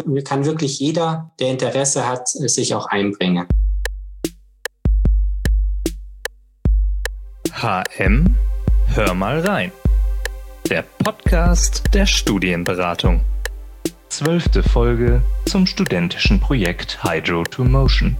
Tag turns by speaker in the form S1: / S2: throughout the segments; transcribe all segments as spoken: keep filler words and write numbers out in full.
S1: kann wirklich jeder, der Interesse hat, sich auch einbringen.
S2: H M, hör mal rein. Der Podcast der Studienberatung. Zwölfte Folge zum studentischen Projekt Hydro to Motion.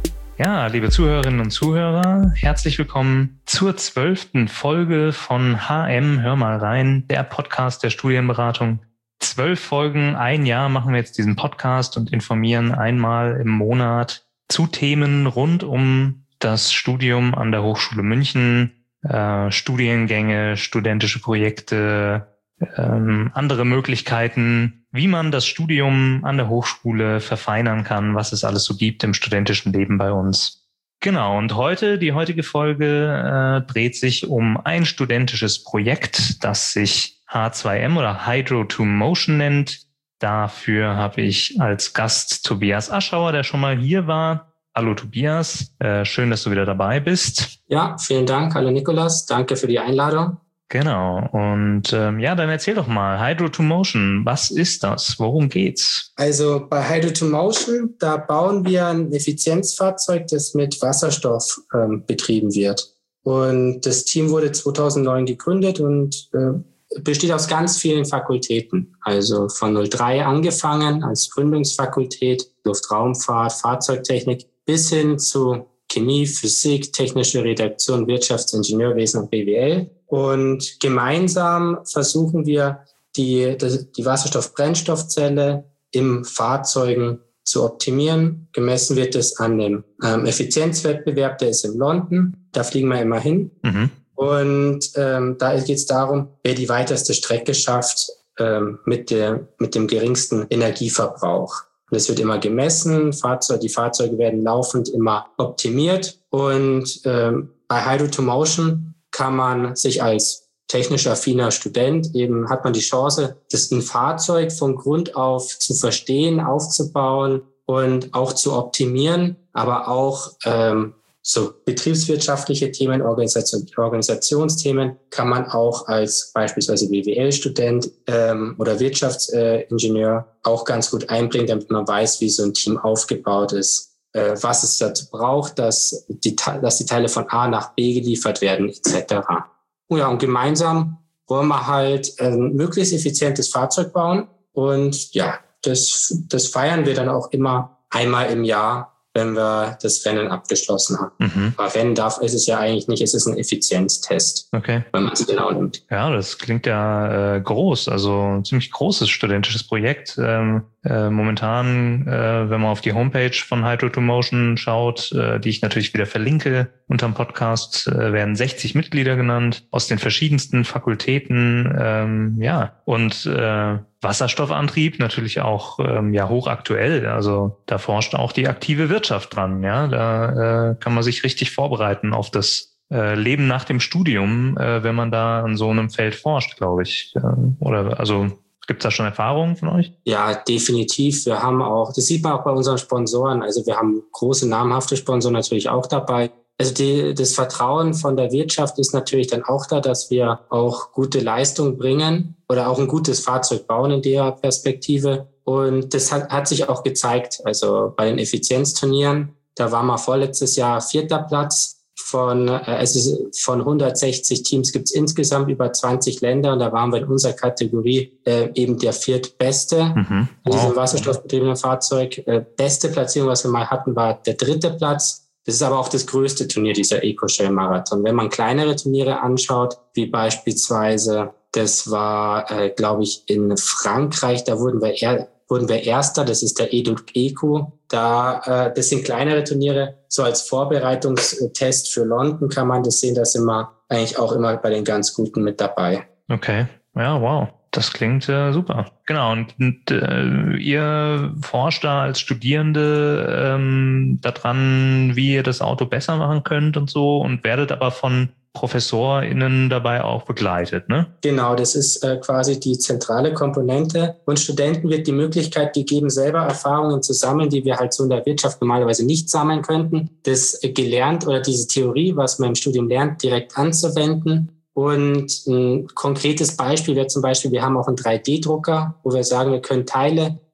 S2: Ja, liebe Zuhörerinnen und Zuhörer, herzlich willkommen zur zwölften Folge von H M, hör mal rein, der Podcast der Studienberatung. Zwölf Folgen, ein Jahr machen wir jetzt diesen Podcast und informieren einmal im Monat zu Themen rund um das Studium an der Hochschule München, äh, Studiengänge, studentische Projekte, ähm, andere Möglichkeiten, wie man das Studium an der Hochschule verfeinern kann, was es alles so gibt im studentischen Leben bei uns. Genau, und heute, die heutige Folge äh, dreht sich um ein studentisches Projekt, das sich H zwei M oder Hydro to Motion nennt. Dafür habe ich als Gast Tobias Aschauer, der schon mal hier war. Hallo Tobias, äh, schön, dass du wieder dabei bist.
S1: Ja, vielen Dank. Hallo Nikolas, danke für die Einladung.
S2: Genau, und ähm, ja, dann erzähl doch mal, Hydro to Motion, was ist das? Worum geht's?
S1: Also bei Hydro to Motion, da bauen wir ein Effizienzfahrzeug, das mit Wasserstoff ähm, betrieben wird. Und das Team wurde zweitausendneun gegründet und äh, besteht aus ganz vielen Fakultäten. Also von null drei angefangen als Gründungsfakultät, Luftraumfahrt, Fahrzeugtechnik, bis hin zu Chemie, Physik, technische Redaktion, Wirtschaftsingenieurwesen und B W L. Und gemeinsam versuchen wir, die, die Wasserstoff-Brennstoffzelle im Fahrzeugen zu optimieren. Gemessen wird es an dem ähm, Effizienzwettbewerb, der ist in London. Da fliegen wir immer hin. Mhm. Und ähm, da geht es darum, wer die weiteste Strecke schafft ähm, mit, der, mit dem geringsten Energieverbrauch. Und es wird immer gemessen. Fahrzeug, die Fahrzeuge werden laufend immer optimiert. Und ähm, bei Hydro to Motion kann man sich als technisch affiner Student eben, hat man die Chance, das ein Fahrzeug von Grund auf zu verstehen, aufzubauen und auch zu optimieren, aber auch ähm, so betriebswirtschaftliche Themen, Organisation, Organisationsthemen kann man auch als beispielsweise B W L-Student ähm, oder Wirtschaftsingenieur auch ganz gut einbringen, damit man weiß, wie so ein Team aufgebaut ist, was es dazu braucht, dass die, dass die Teile von A nach B geliefert werden, et cetera. Ja, und gemeinsam wollen wir halt ein möglichst effizientes Fahrzeug bauen. Und ja, das, das feiern wir dann auch immer einmal im Jahr, wenn wir das Rennen abgeschlossen haben. Mhm. Aber Rennen darf ist es ja eigentlich nicht, es ist ein Effizienztest,
S2: okay,
S1: wenn man es genau nimmt.
S2: Ja, das klingt ja äh, groß, also ein ziemlich großes studentisches Projekt. Ähm, äh, momentan, äh, wenn man auf die Homepage von Hydro to Motion schaut, äh, die ich natürlich wieder verlinke unterm Podcast, äh, werden sechzig Mitglieder genannt aus den verschiedensten Fakultäten. Ähm, ja, und äh, Wasserstoffantrieb natürlich auch ähm, ja hochaktuell. Also da forscht auch die aktive Wirtschaft dran. Ja, da äh, kann man sich richtig vorbereiten auf das äh, Leben nach dem Studium, äh, wenn man da an so einem Feld forscht, glaube ich. Ja, oder also gibt es da schon Erfahrungen von euch?
S1: Ja, definitiv. Wir haben auch, das sieht man auch bei unseren Sponsoren. Also wir haben große namhafte Sponsoren natürlich auch dabei. Also die, das Vertrauen von der Wirtschaft ist natürlich dann auch da, dass wir auch gute Leistung bringen oder auch ein gutes Fahrzeug bauen in der Perspektive. Und das hat, hat sich auch gezeigt. Also bei den Effizienzturnieren, da waren wir vorletztes Jahr vierter Platz. Von, also von hundertsechzig Teams gibt es insgesamt über zwanzig Länder und da waren wir in unserer Kategorie äh, eben der viertbeste
S2: mhm.
S1: in diesem
S2: wow.
S1: wasserstoffbetriebenen Fahrzeug. Äh, beste Platzierung, was wir mal hatten, war der dritte Platz. Das ist aber auch das größte Turnier, dieser EcoShell-Marathon. Wenn man kleinere Turniere anschaut, wie beispielsweise, das war, äh, glaube ich, in Frankreich, da wurden wir eher wurden wir Erster, das ist der Educ Eco. Da, äh, das sind kleinere Turniere. So als Vorbereitungstest für London kann man das sehen, da sind wir eigentlich auch immer bei den ganz Guten mit dabei.
S2: Okay, ja, wow. Das klingt äh, super. Genau, und, und äh, ihr forscht da als Studierende ähm, daran, wie ihr das Auto besser machen könnt und so und werdet aber von ProfessorInnen dabei auch begleitet, ne?
S1: Genau, das ist äh, quasi die zentrale Komponente. Und Studenten wird die Möglichkeit gegeben, selber Erfahrungen zu sammeln, die wir halt so in der Wirtschaft normalerweise nicht sammeln könnten. Das äh, gelernt oder diese Theorie, was man im Studium lernt, direkt anzuwenden. Und ein konkretes Beispiel wäre zum Beispiel, wir haben auch einen drei D Drucker, wo wir sagen, wir können Teile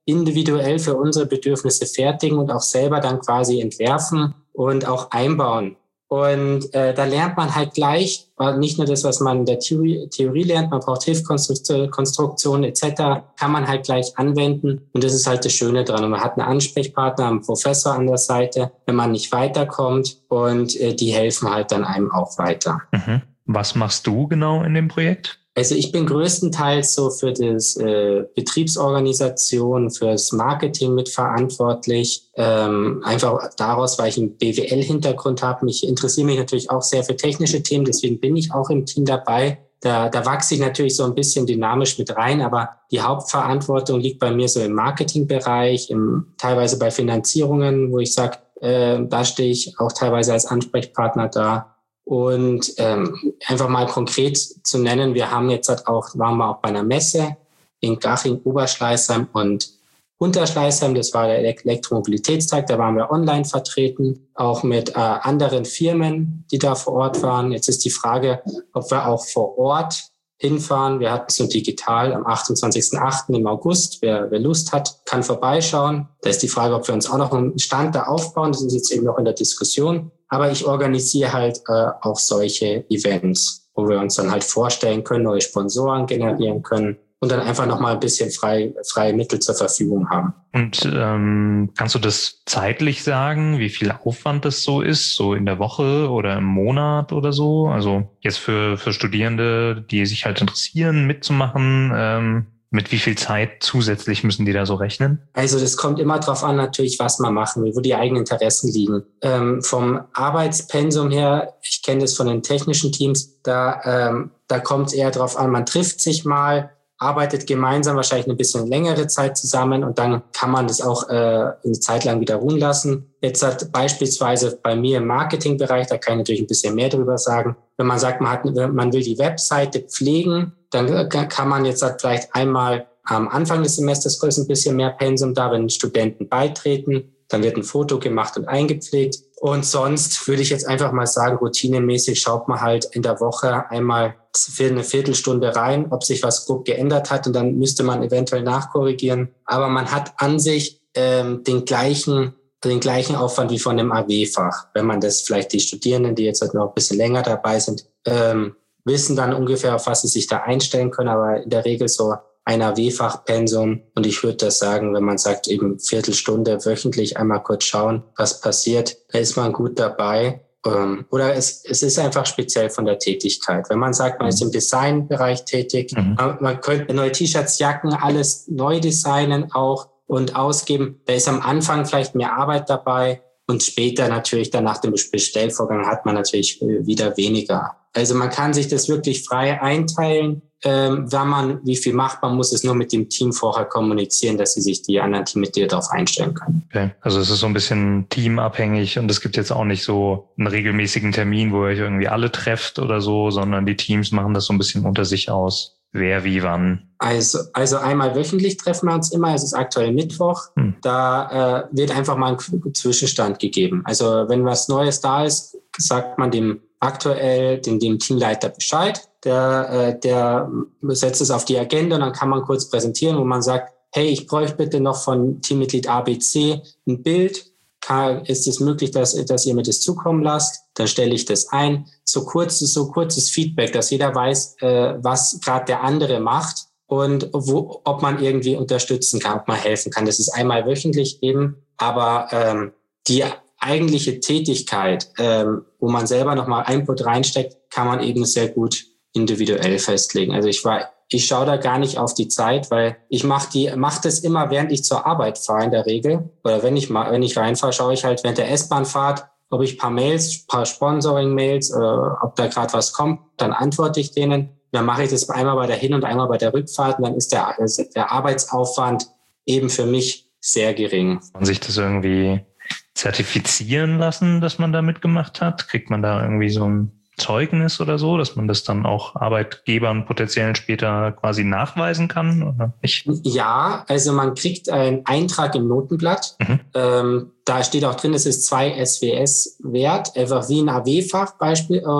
S1: individuell für unsere Bedürfnisse fertigen und auch selber dann quasi entwerfen und auch einbauen. Und äh, da lernt man halt gleich, nicht nur das, was man in der Theorie, Theorie lernt, man braucht Hilfskonstruktionen et cetera, kann man halt gleich anwenden. Und das ist halt das Schöne dran. Und man hat einen Ansprechpartner, einen Professor an der Seite, wenn man nicht weiterkommt. Und äh, die helfen halt dann einem auch weiter.
S2: Mhm. Was machst du genau in dem Projekt?
S1: Also ich bin größtenteils so für das äh, Betriebsorganisation, fürs Marketing mitverantwortlich. Ähm, einfach daraus, weil ich einen B W L-Hintergrund habe. Ich interessiere mich natürlich auch sehr für technische Themen, deswegen bin ich auch im Team dabei. Da, da wachse ich natürlich so ein bisschen dynamisch mit rein, aber die Hauptverantwortung liegt bei mir so im Marketingbereich, im, teilweise bei Finanzierungen, wo ich sage, äh, da stehe ich auch teilweise als Ansprechpartner da. Und ähm, einfach mal konkret zu nennen, wir haben jetzt halt auch, waren wir auch bei einer Messe in Garching, Oberschleißheim und Unterschleißheim, das war der Elektromobilitätstag, da waren wir online vertreten, auch mit äh, anderen Firmen, die da vor Ort waren. Jetzt ist die Frage, ob wir auch vor Ort hinfahren. Wir hatten es nur digital am achtundzwanzigsten achten im August. Wer, wer Lust hat, kann vorbeischauen. Da ist die Frage, ob wir uns auch noch einen Stand da aufbauen. Das ist jetzt eben noch in der Diskussion. Aber ich organisiere halt äh, auch solche Events, wo wir uns dann halt vorstellen können, neue Sponsoren generieren können und dann einfach nochmal ein bisschen frei, freie Mittel zur Verfügung haben.
S2: Und ähm, kannst du das zeitlich sagen, wie viel Aufwand das so ist, so in der Woche oder im Monat oder so? Also jetzt für, für Studierende, die sich halt interessieren, mitzumachen, ähm, mit wie viel Zeit zusätzlich müssen die da so rechnen?
S1: Also das kommt immer drauf an natürlich, was man machen will, wo die eigenen Interessen liegen. Ähm, vom Arbeitspensum her, ich kenne das von den technischen Teams, da, ähm, da kommt es eher drauf an, man trifft sich mal, arbeitet gemeinsam wahrscheinlich eine bisschen längere Zeit zusammen und dann kann man das auch äh, eine Zeit lang wieder ruhen lassen. Jetzt hat beispielsweise bei mir im Marketingbereich, da kann ich natürlich ein bisschen mehr drüber sagen, wenn man sagt, man hat, man will die Webseite pflegen, dann kann man jetzt halt vielleicht einmal am Anfang des Semesters kurz ein bisschen mehr Pensum da, wenn Studenten beitreten, dann wird ein Foto gemacht und eingepflegt. Und sonst würde ich jetzt einfach mal sagen, routinemäßig schaut man halt in der Woche einmal für eine Viertelstunde rein, ob sich was grob geändert hat und dann müsste man eventuell nachkorrigieren. Aber man hat an sich ähm, den gleichen den gleichen Aufwand wie von dem A W-Fach. Wenn man das vielleicht die Studierenden, die jetzt halt noch ein bisschen länger dabei sind, ähm, wissen dann ungefähr, auf was sie sich da einstellen können, aber in der Regel so ein A W-Fach-Pensum. Und ich würde das sagen, wenn man sagt, eben Viertelstunde wöchentlich einmal kurz schauen, was passiert, da ist man gut dabei. Ähm, oder es, es ist einfach speziell von der Tätigkeit. Wenn man sagt, man ist im Designbereich tätig, mhm. man, man könnte neue T-Shirts, Jacken, alles neu designen auch und ausgeben. Da ist am Anfang vielleicht mehr Arbeit dabei und später natürlich dann nach dem Bestellvorgang hat man natürlich wieder weniger. Also man kann sich das wirklich frei einteilen, ähm, wenn man wie viel macht. Man muss es nur mit dem Team vorher kommunizieren, dass sie sich die anderen Teammitglieder darauf einstellen können.
S2: Okay, also es ist so ein bisschen teamabhängig und es gibt jetzt auch nicht so einen regelmäßigen Termin, wo ihr euch irgendwie alle trefft oder so, sondern die Teams machen das so ein bisschen unter sich aus. Wer, wie, wann?
S1: Also, also einmal wöchentlich treffen wir uns immer. Es ist aktuell Mittwoch. Hm. Da äh, wird einfach mal ein Zwischenstand gegeben. Also wenn was Neues da ist, sagt man dem aktuell, dem, dem Teamleiter Bescheid. Der, äh, der setzt es auf die Agenda und dann kann man kurz präsentieren, wo man sagt, hey, ich bräuchte bitte noch von Teammitglied A B C ein Bild. Ist es möglich, dass, dass ihr mir das zukommen lasst? Dann stelle ich das ein. So kurzes, so kurzes Feedback, dass jeder weiß, äh, was gerade der andere macht und wo, ob man irgendwie unterstützen kann, ob man helfen kann. Das ist einmal wöchentlich eben, aber ähm, die eigentliche Tätigkeit, ähm, wo man selber nochmal Input reinsteckt, kann man eben sehr gut individuell festlegen. Also ich war Ich schaue da gar nicht auf die Zeit, weil ich mache die mache das immer, während ich zur Arbeit fahre in der Regel. Oder wenn ich mal wenn ich reinfahre, schaue ich halt während der S-Bahn-Fahrt, ob ich ein paar Mails, ein paar Sponsoring-Mails, oder ob da gerade was kommt. Dann antworte ich denen. Dann mache ich das einmal bei der Hin- und einmal bei der Rückfahrt. Und dann ist der, der Arbeitsaufwand eben für mich sehr gering.
S2: Kann man sich das irgendwie zertifizieren lassen, dass man da mitgemacht hat? Kriegt man da irgendwie so ein Zeugnis oder so, dass man das dann auch Arbeitgebern potenziell später quasi nachweisen kann oder nicht?
S1: Ja, also man kriegt einen Eintrag im Notenblatt. Mhm. Ähm, da steht auch drin, es ist zwei S W S wert, einfach wie ein A W-Fach Beispiel. Und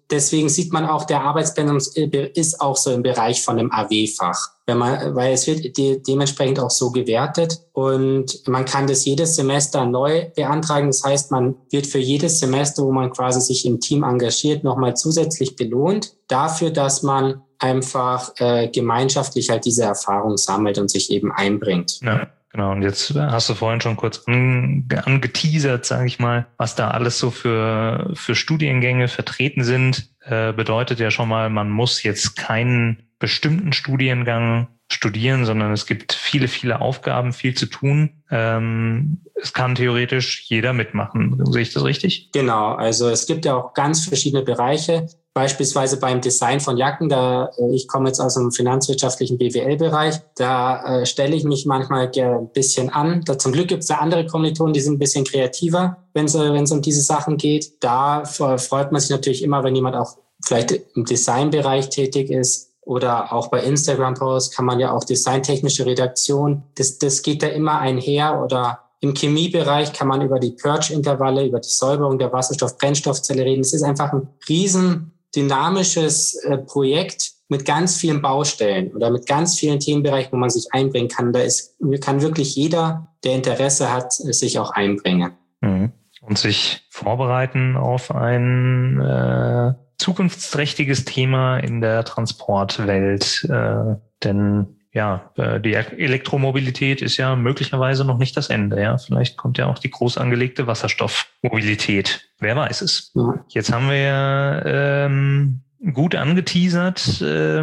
S1: deswegen sieht man auch, der Arbeitspensum ist auch so im Bereich von einem A W-Fach. Wenn man, weil es wird de- dementsprechend auch so gewertet und man kann das jedes Semester neu beantragen. Das heißt, man wird für jedes Semester, wo man quasi sich im Team engagiert, nochmal zusätzlich belohnt dafür, dass man einfach äh, gemeinschaftlich halt diese Erfahrung sammelt und sich eben einbringt.
S2: Ja. Genau, und jetzt hast du vorhin schon kurz angeteasert, sage ich mal, was da alles so für für Studiengänge vertreten sind. Äh, bedeutet ja schon mal, man muss jetzt keinen bestimmten Studiengang studieren, sondern es gibt viele, viele Aufgaben, viel zu tun. Ähm, es kann theoretisch jeder mitmachen. Sehe ich das richtig?
S1: Genau, also es gibt ja auch ganz verschiedene Bereiche. Beispielsweise beim Design von Jacken, da ich komme jetzt aus dem finanzwirtschaftlichen B W L-Bereich, da äh, stelle ich mich manchmal ein bisschen an. Da, zum Glück gibt es da andere Kommilitonen, die sind ein bisschen kreativer, wenn es wenn es um diese Sachen geht. Da freut man sich natürlich immer, wenn jemand auch vielleicht im Designbereich tätig ist oder auch bei Instagram-Posts kann man ja auch designtechnische Redaktion. Das, das geht da immer einher oder im Chemiebereich kann man über die Purge-Intervalle, über die Säuberung der Wasserstoff-Brennstoffzelle reden. Es ist einfach ein riesen dynamisches äh, Projekt mit ganz vielen Baustellen oder mit ganz vielen Themenbereichen, wo man sich einbringen kann. Da ist, kann wirklich jeder, der Interesse hat, sich auch einbringen.
S2: Mhm. Und sich vorbereiten auf ein äh, zukunftsträchtiges Thema in der Transportwelt. Äh, denn ja, die Elektromobilität ist ja möglicherweise noch nicht das Ende. Ja, vielleicht kommt ja auch die groß angelegte Wasserstoffmobilität. Wer weiß es. Ja. Jetzt haben wir ähm, gut angeteasert.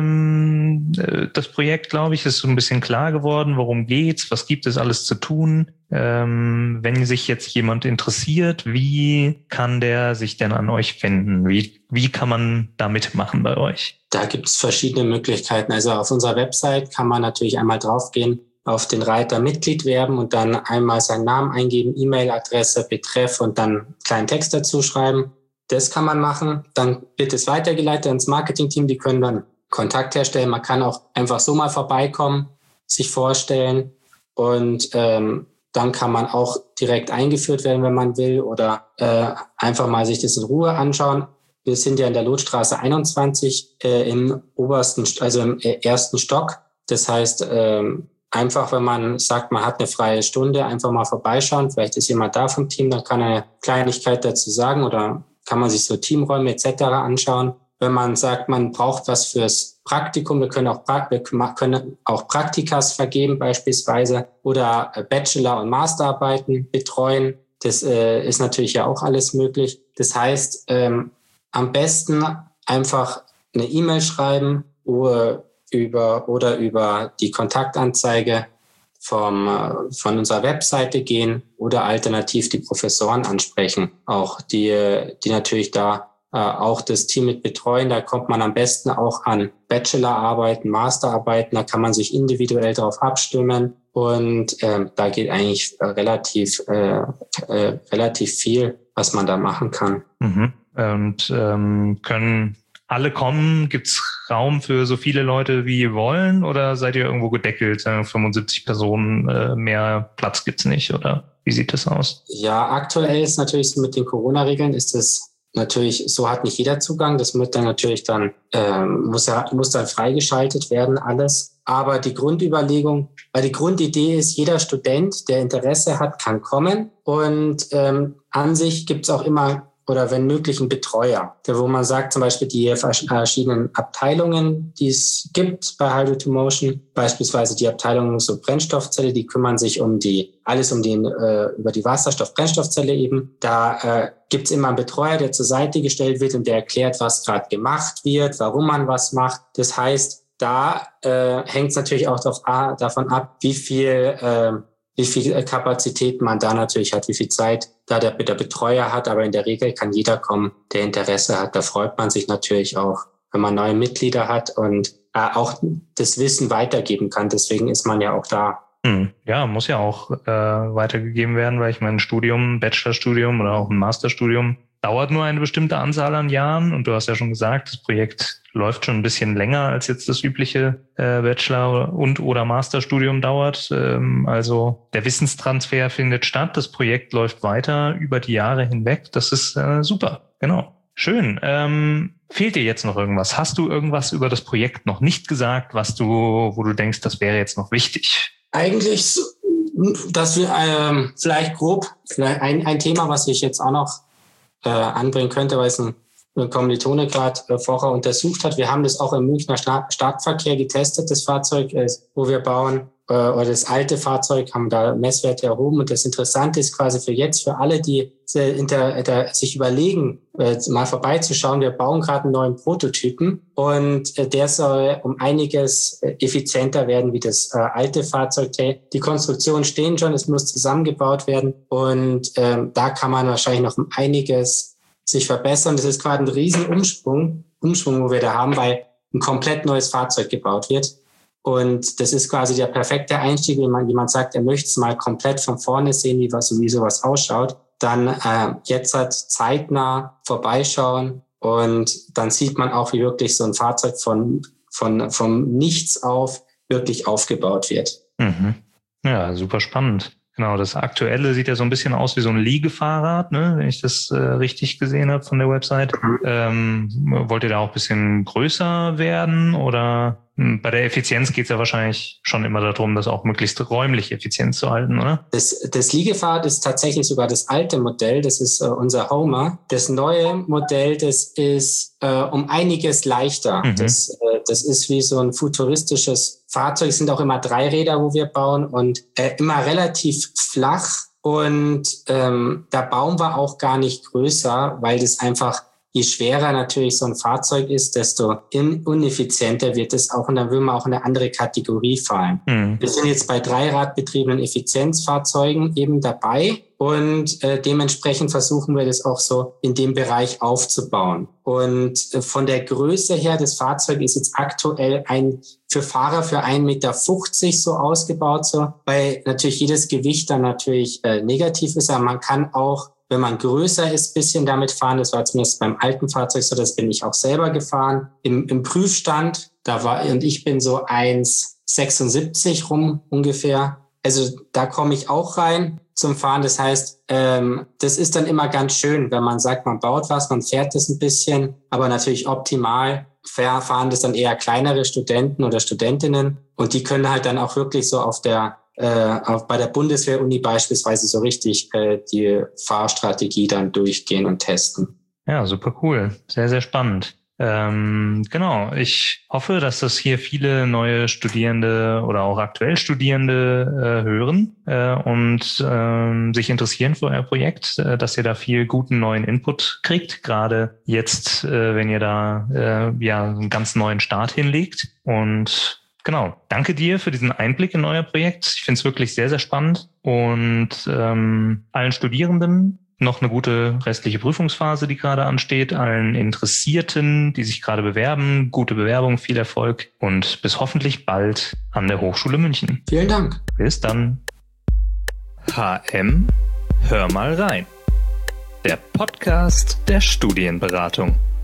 S2: Ähm, das Projekt, glaube ich, ist so ein bisschen klar geworden. Worum geht's? Was gibt es alles zu tun? Ähm, wenn sich jetzt jemand interessiert, wie kann der sich denn an euch wenden? Wie, wie kann man da mitmachen bei euch?
S1: Da gibt es verschiedene Möglichkeiten. Also auf unserer Website kann man natürlich einmal draufgehen, auf den Reiter Mitglied werben und dann einmal seinen Namen eingeben, E-Mail-Adresse, Betreff und dann einen kleinen Text dazu schreiben. Das kann man machen. Dann wird es weitergeleitet ins Marketing-Team. Die können dann Kontakt herstellen. Man kann auch einfach so mal vorbeikommen, sich vorstellen und ähm, dann kann man auch direkt eingeführt werden, wenn man will oder äh, einfach mal sich das in Ruhe anschauen. Wir sind ja in der Lotstraße einundzwanzig äh, im obersten, also im ersten Stock. Das heißt, ähm, einfach, wenn man sagt, man hat eine freie Stunde, einfach mal vorbeischauen. Vielleicht ist jemand da vom Team, dann kann er eine Kleinigkeit dazu sagen oder kann man sich so Teamräume et cetera anschauen. Wenn man sagt, man braucht was fürs Praktikum, wir können auch, wir können auch Praktikas vergeben beispielsweise oder Bachelor- und Masterarbeiten betreuen. Das äh, ist natürlich ja auch alles möglich. Das heißt, ähm, am besten einfach eine E-Mail schreiben oder über, oder über die Kontaktanzeige vom, von unserer Webseite gehen oder alternativ die Professoren ansprechen, auch die, die natürlich da äh, auch das Team mit betreuen. Da kommt man am besten auch an Bachelorarbeiten, Masterarbeiten, da kann man sich individuell darauf abstimmen und äh, da geht eigentlich relativ, äh, äh, relativ viel, was man da machen kann.
S2: Mhm. Und ähm, können alle kommen? Gibt's Raum für so viele Leute, wie ihr wollen? Oder seid ihr irgendwo gedeckelt? fünfundsiebzig Personen, äh, mehr Platz gibt's nicht? Oder wie sieht das aus?
S1: Ja, aktuell ist natürlich so mit den Corona-Regeln ist es natürlich, so hat nicht jeder Zugang. Das wird dann natürlich dann, ähm, muss, ja, muss dann freigeschaltet werden, alles. Aber die Grundüberlegung, weil die Grundidee ist, jeder Student, der Interesse hat, kann kommen. Und ähm, an sich gibt's auch immer oder wenn möglich ein Betreuer, der, wo man sagt, zum Beispiel die verschiedenen Abteilungen, die es gibt bei Hydro to Motion, beispielsweise die Abteilung so Brennstoffzelle, die kümmern sich um die, alles um den, äh, über die Wasserstoff-Brennstoffzelle eben. Da äh, gibt's immer einen Betreuer, der zur Seite gestellt wird und der erklärt, was gerade gemacht wird, warum man was macht. Das heißt, da äh, hängt es natürlich auch drauf, ah, davon ab, wie viel äh, wie viel Kapazität man da natürlich hat, wie viel Zeit da der, der Betreuer hat. Aber in der Regel kann jeder kommen, der Interesse hat. Da freut man sich natürlich auch, wenn man neue Mitglieder hat und äh, auch das Wissen weitergeben kann. Deswegen ist man ja auch da.
S2: Hm. Ja, muss ja auch äh, weitergegeben werden, weil ich mein Studium, Bachelorstudium oder auch ein Masterstudium dauert nur eine bestimmte Anzahl an Jahren. Und du hast ja schon gesagt, das Projekt läuft schon ein bisschen länger, als jetzt das übliche äh, Bachelor- und oder Masterstudium dauert. Ähm, also der Wissenstransfer findet statt. Das Projekt läuft weiter über die Jahre hinweg. Das ist äh, super. Genau. Schön. Ähm, fehlt dir jetzt noch irgendwas? Hast du irgendwas über das Projekt noch nicht gesagt, was du, wo du denkst, das wäre jetzt noch wichtig?
S1: Eigentlich, so, dass wir ähm, vielleicht grob, vielleicht ein, ein Thema, was ich jetzt auch noch äh, anbringen könnte, weil es ein, ein Kommilitone gerade äh, vorher untersucht hat. Wir haben das auch im Münchner Stadtverkehr getestet, das Fahrzeug, äh, wo wir bauen. Oder das alte Fahrzeug, haben da Messwerte erhoben. Und das Interessante ist quasi für jetzt, für alle, die sich überlegen, mal vorbeizuschauen, wir bauen gerade einen neuen Prototypen und der soll um einiges effizienter werden wie das alte Fahrzeug. Die Konstruktionen stehen schon, es muss zusammengebaut werden und ähm, da kann man wahrscheinlich noch um einiges sich verbessern. Das ist gerade ein riesen Umschwung, Umschwung, wo wir da haben, weil ein komplett neues Fahrzeug gebaut wird. Und das ist quasi der perfekte Einstieg, wenn man jemand sagt, er möchte es mal komplett von vorne sehen, wie was wie sowas ausschaut. Dann äh, jetzt halt zeitnah vorbeischauen und dann sieht man auch, wie wirklich so ein Fahrzeug von von vom Nichts auf wirklich aufgebaut wird.
S2: Mhm. Ja, super spannend. Genau, das Aktuelle sieht ja so ein bisschen aus wie so ein Liegefahrrad, ne, wenn ich das äh, richtig gesehen habe von der Website. Mhm. Ähm, wollt ihr da auch ein bisschen größer werden oder mh, bei der Effizienz geht es ja wahrscheinlich schon immer darum, das auch möglichst räumlich effizient zu halten, oder? Das,
S1: das Liegefahrrad ist tatsächlich sogar das alte Modell, das ist äh, unser Homer. Das neue Modell, das ist äh, um einiges leichter. Mhm. Das, äh, das ist wie so ein futuristisches Fahrzeug, es sind auch immer drei Räder, wo wir bauen und äh, immer relativ flach und ähm, da bauen wir auch gar nicht größer, weil das einfach, je schwerer natürlich so ein Fahrzeug ist, desto ineffizienter wird es auch und dann will man auch in eine andere Kategorie fallen. Mhm. Wir sind jetzt bei dreiradbetriebenen Effizienzfahrzeugen eben dabei und äh, dementsprechend versuchen wir das auch so in dem Bereich aufzubauen. Und äh, von der Größe her, das Fahrzeug ist jetzt aktuell ein für Fahrer für ein Meter fünfzig so ausgebaut, so, weil natürlich jedes Gewicht dann natürlich äh, negativ ist, aber man kann auch, wenn man größer ist, bisschen damit fahren. Das war zumindest beim alten Fahrzeug so, das bin ich auch selber gefahren. Im, im Prüfstand, da war, und ich bin so eins sechsundsiebzig rum ungefähr. Also da komme ich auch rein zum Fahren. Das heißt, ähm, das ist dann immer ganz schön, wenn man sagt, man baut was, man fährt das ein bisschen, aber natürlich optimal fahren das dann eher kleinere Studenten oder Studentinnen und die können halt dann auch wirklich so auf der Äh, auch bei der Bundeswehr-Uni beispielsweise so richtig äh, die Fahrstrategie dann durchgehen und testen.
S2: Ja, super cool. Sehr, sehr spannend. Ähm, genau, ich hoffe, dass das hier viele neue Studierende oder auch aktuell Studierende äh, hören äh, und äh, sich interessieren für euer Projekt, äh, dass ihr da viel guten neuen Input kriegt, gerade jetzt, äh, wenn ihr da äh, ja einen ganz neuen Start hinlegt. Und genau, danke dir für diesen Einblick in euer Projekt. Ich finde es wirklich sehr, sehr spannend und ähm, allen Studierenden noch eine gute restliche Prüfungsphase, die gerade ansteht. Allen Interessierten, die sich gerade bewerben, gute Bewerbung, viel Erfolg und bis hoffentlich bald an der Hochschule München.
S1: Vielen Dank.
S2: Bis dann. H M, hör mal rein. Der Podcast der Studienberatung.